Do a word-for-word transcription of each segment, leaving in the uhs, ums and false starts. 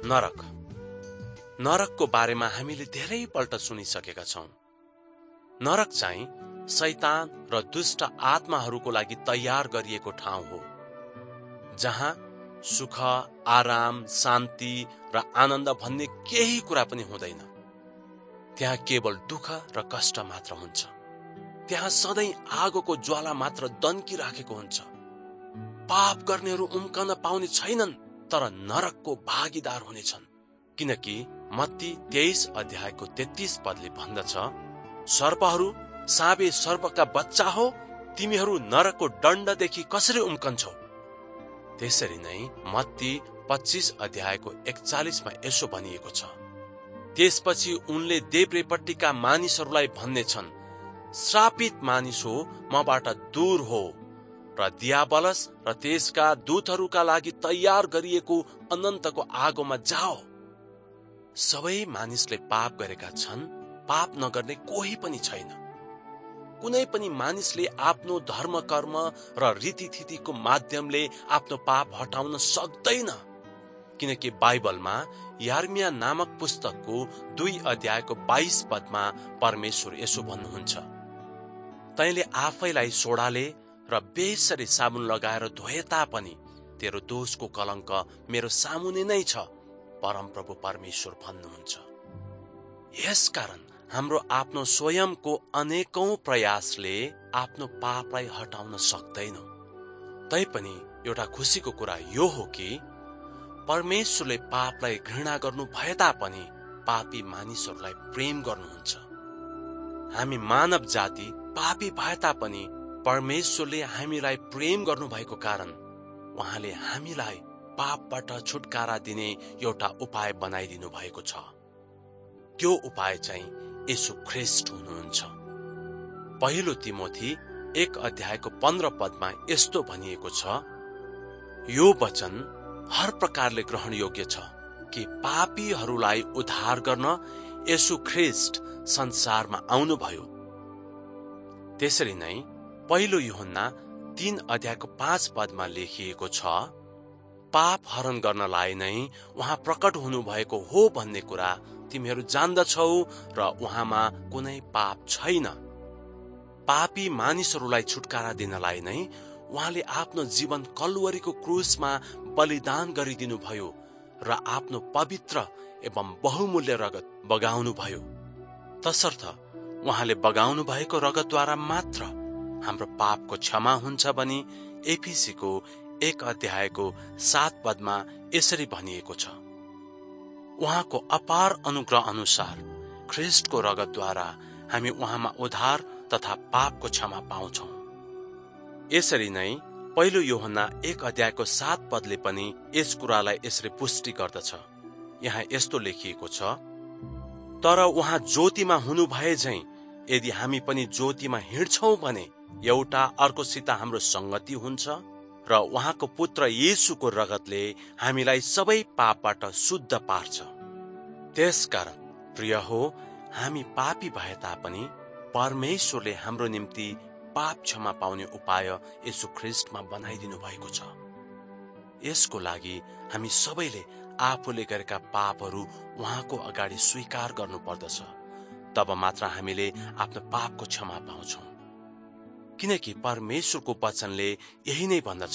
नरक नरकको बारेमा हामीले धेरै पल्ट सुनिसकेका छौं। नरक चाहिँ शैतान र दुष्ट आत्माहरूको लागि तयार गरिएको ठाउँ हो, जहाँ सुख, आराम, शान्ति र आनन्द भन्ने केही कुरा पनि हुँदैन। त्यहाँ केवल दुःख र कष्ट मात्र हुन्छ। त्यहाँ सधैँ आगोको ज्वाला मात्र दन्किराखेको हुन्छ। पाप गर्नेहरू उम्कन पाउने छैनन्, तर नरकको भागीदार हुनेछन्। किनकि मत्ती तेइस अध्यायको तेत्तीस पदले भन्दछ, सर्पहरू साँबे सर्पका बच्चा हो, तिमीहरू नरकको दण्डदेखि कसरी उम्कन्छौ? त्यसरी नै मत्ती पच्चीस अध्यायको एकचालिसमा यसो भनिएको छ, त्यसपछि उनले देब्रेपट्टिका मानिसहरूलाई भन्नेछन्, श्रापित मानिस हो, मबाट दूर हो र दियाबलस र त्यसका दूतहरूका लागि तयार गरिएको अनन्तको आगोमा जाओ। सबै मानिसले पाप गरेका छन्, पाप नगर्ने कोही पनि छैन। कुनै पनि मानिसले आफ्नो धर्म कर्म र रीतिथितिको माध्यमले आफ्नो पाप हटाउन सक्दैन। किनकि बाइबलमा यर्मिया नामक पुस्तकको दुई अध्यायको बाइस पदमा परमेश्वर यसो भन्नुहुन्छ, तैँले आफैलाई सोडाले र बेसरी साबुन लगाएर धोए तापनि तेरो दोषको कलङ्क मेरो सामुने नै छ, परमप्रभु परमेश्वर भन्नुहुन्छ। यसकारण हाम्रो आफ्नो स्वयंको अनेकौं प्रयासले आफ्नो पापलाई हटाउन सक्दैनौं। तैपनि एउटा खुसीको कुरा यो हो कि परमेश्वरले पापलाई घृणा गर्नु भए तापनि पापी मानिसहरूलाई प्रेम गर्नुहुन्छ। हामी मानव जाति पापी भए तापनि परमेश्वरले हामीलाई प्रेम गर्नु भएको कारण उहाँले हामीलाई पापबाट छुटकारा दिने एउटा उपाय बनाइदिनु भएको छ। त्यो उपाय चाहिँ येशू ख्रीष्ट हुनुहुन्छ। पहिलो तिमोथी एक अध्यायको पन्ध्र पदमा यस्तो भनिएको छ, यो वचन हर प्रकारले ग्रहण योग्य छ कि पापीहरूलाई उद्धार गर्न येशू ख्रीष्ट संसारमा आउनुभयो। त्यसरी नै पहिलो यूहन्ना तीन अध्यायको पाँच पदमा लेखिएको छ, पाप हरण गर्नलाई नै उहाँ प्रकट हुनु भएको हो भन्ने कुरा तिमीहरू जान्दछौ र उहाँमा कुनै पाप छैन। पापी मानिसहरूलाई छुटकारा दिनलाई नै उहाँले आफ्नो जीवन कलवरीको क्रुसमा बलिदान गरिदिनु भयो र आफ्नो पवित्र एवं बहुमूल्य रगत बगाउनु भयो। तसर्थ उहाँले बगाउनु भएको रगतद्वारा मात्र हाम्रो पापको क्षमा हुन्छ भनी एफिसीको एक अध्यायको सात पदमा यसरी भनिएको छ, उहाँको अपार अनुग्रह अनुसार ख्रीष्टको रगतद्वारा हामी उहाँमा उद्धार तथा पापको क्षमा पाउँछौं। यसरी नै पहिलो यूहन्ना एक अध्यायको सात पदले पनि यस कुरालाई यसरी पुष्टि गर्दछ। यहाँ यस्तो लेखिएको छ, तर उहाँ ज्योतिमा हुनु भए झैं यदि हामी पनि ज्योतिमा हिँड्छौं भने एउटा अर्कोसित हाम्रो संगति हुन्छ र उहाँको पुत्र येशूको रगतले हामीलाई सबै पापबाट शुद्ध पार्छ। त्यसकारण प्रिय हो, हामी पापी भए तापनि परमेश्वरले हाम्रो निम्ति पाप क्षमा पाउने उपाय येशू ख्रीष्टमा बनाइदिनु भएको छ। यसको लागि हामी सबैले आफूले गरेका पापहरू उहाँको अगाडि स्वीकार गर्नुपर्दछ। तब मात्र हामीले आफ्नो पापको क्षमा पाउँछौं। किनकि परमेश्वरको वचनले यही नै भन्दछ।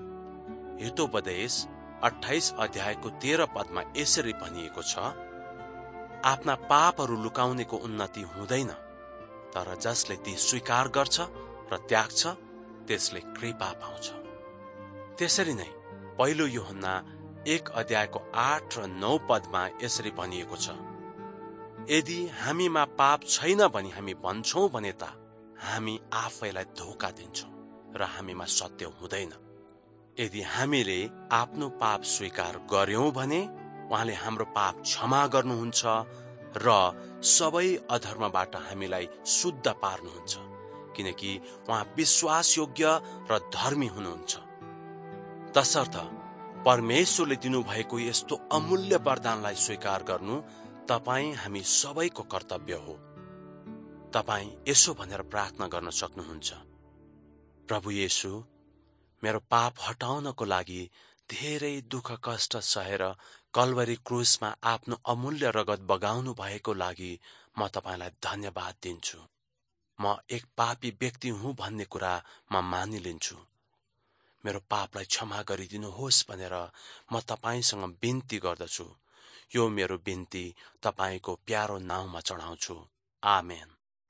हितोपदेश अट्ठाइस अध्यायको तेह्र पदमा यसरी भनिएको छ, आफ्ना पापहरू लुकाउनेको उन्नति हुँदैन, तर जसले ती स्वीकार गर्छ र त्याग्छ त्यसले कृपा पाउँछ। त्यसरी नै पहिलो यूहन्ना एक अध्यायको आठ र नौ पदमा यसरी भनिएको छ, यदि हामीमा पाप छैन भने हामी भन्छौं भने त हामी आफैलाई धोका दिन्छौं र हामीमा सत्य हुँदैन। यदि हामीले आफ्नो पाप स्वीकार गर्यौं भने उहाँले हाम्रो पाप क्षमा गर्नुहुन्छ र सबै अधर्मबाट हामीलाई शुद्ध पार्नुहुन्छ, किनकि उहाँ विश्वासयोग्य र धर्मी हुनुहुन्छ। तसर्थ परमेश्वरले दिनुभएको यस्तो अमूल्य वरदानलाई स्वीकार गर्नु तपाईं हामी सबैको कर्तव्य हो। तपाईं यसो भनेर प्रार्थना गर्न सक्नुहुन्छ, प्रभु येशू, मेरो पाप हटाउनको लागि धेरै दुःख कष्ट सहेर कल्वरी क्रुसमा आफ्नो अमूल्य रगत बगाउनु भएको लागि म तपाईलाई धन्यवाद दिन्छु। म एक पापी व्यक्ति हुँ भन्ने कुरा म मानिलिन्छु। मेरो पापलाई क्षमा गरिदिनुहोस् भनेर म तपाईसँग बिन्ती गर्दछु। यो मेरो बिन्ती तपाईको प्यारो नाउँमा चढाउँछु। आमेन।